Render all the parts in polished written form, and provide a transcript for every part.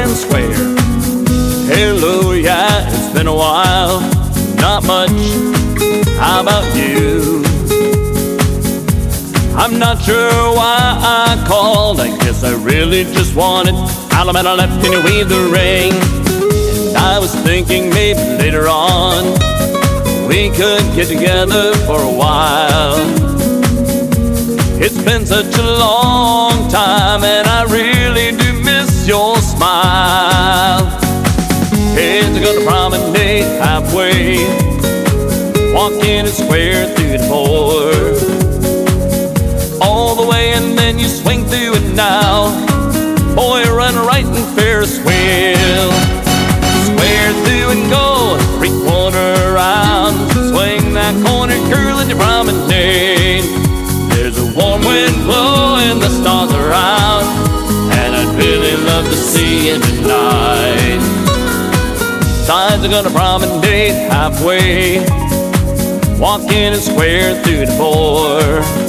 Grand Square. Hello, yeah, it's been a while. Not much, how about you? I'm not sure why I called. I guess I really just wanted Alabama left and you weave the ring. And I was thinking maybe later on we could get together for a while. It's been such a long time and I really do miss your smile. Kids are gonna promenade halfway, walking a square through the floor. All the way and then you swing through it now. Boy, run right in Ferris wheel. Square through and go, 3/4 round. Swing that corner, curl in your promenade. There's a warm wind blowing the stars around, and I'd really love to see you tonight. Signs are gonna promenade halfway, walking a square through the floor.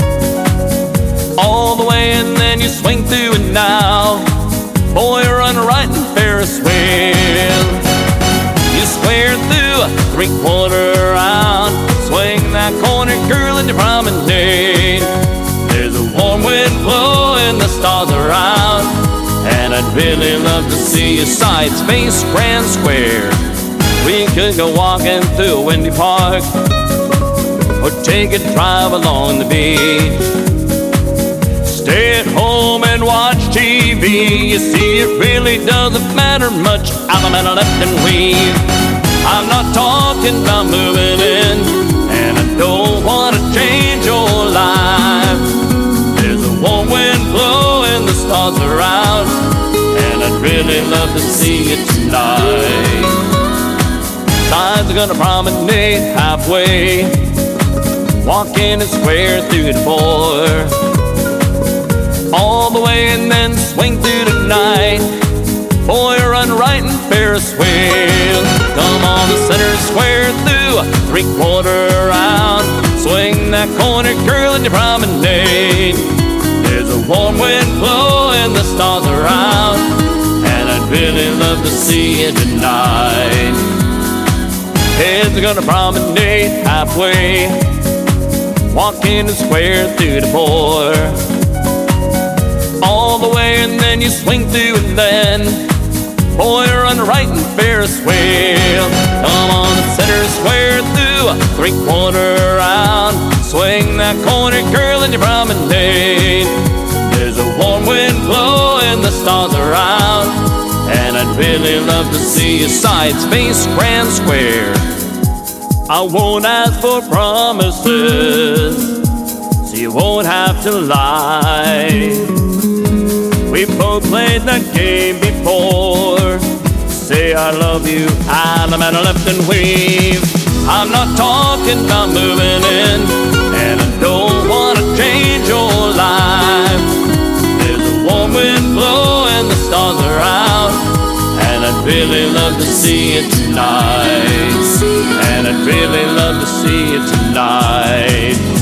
All the way and then you swing through it now. Boy, run right in Ferris wheel. You square through, 3/4 round. Swing that corner, curl in your promenade. There's a warm wind blowing the stars around, and I'd really love to see you side space Grand Square. We could go walking through a windy park, or take a drive along the beach. Stay at home and watch TV. You see, it really doesn't matter much. Alabama left and weave. I'm not talking about moving in, and I don't want to change your life. There's a warm wind blowing the stars around, and I'd really love to see you tonight. Signs are gonna promenade halfway, walking a square through the floor. All the way and then swing through the night. Boy, run right in Ferris wheel. Come on the center square through, 3/4 round. Swing that corner, curl in your promenade. There's a warm wind blowing the stars around, and I'd really love to see you tonight. Kids are gonna promenade halfway, walking a square through the floor. All the way and then you swing through and then, boy, run right in Ferris wheel. Come on the center square through, 3/4 round. Swing that corner, curl in your promenade. There's a warm wind blowing the stars around, and I'd really love to see you side space Grand Square. I won't ask for promises, so you won't have to lie. We both played that game before. Say I love you, Alabama left and weave. I'm not talking about moving in, and I don't want to change your life. There's a warm wind blowing the stars around, and I'd really love to see you tonight. And I'd really love to see you tonight.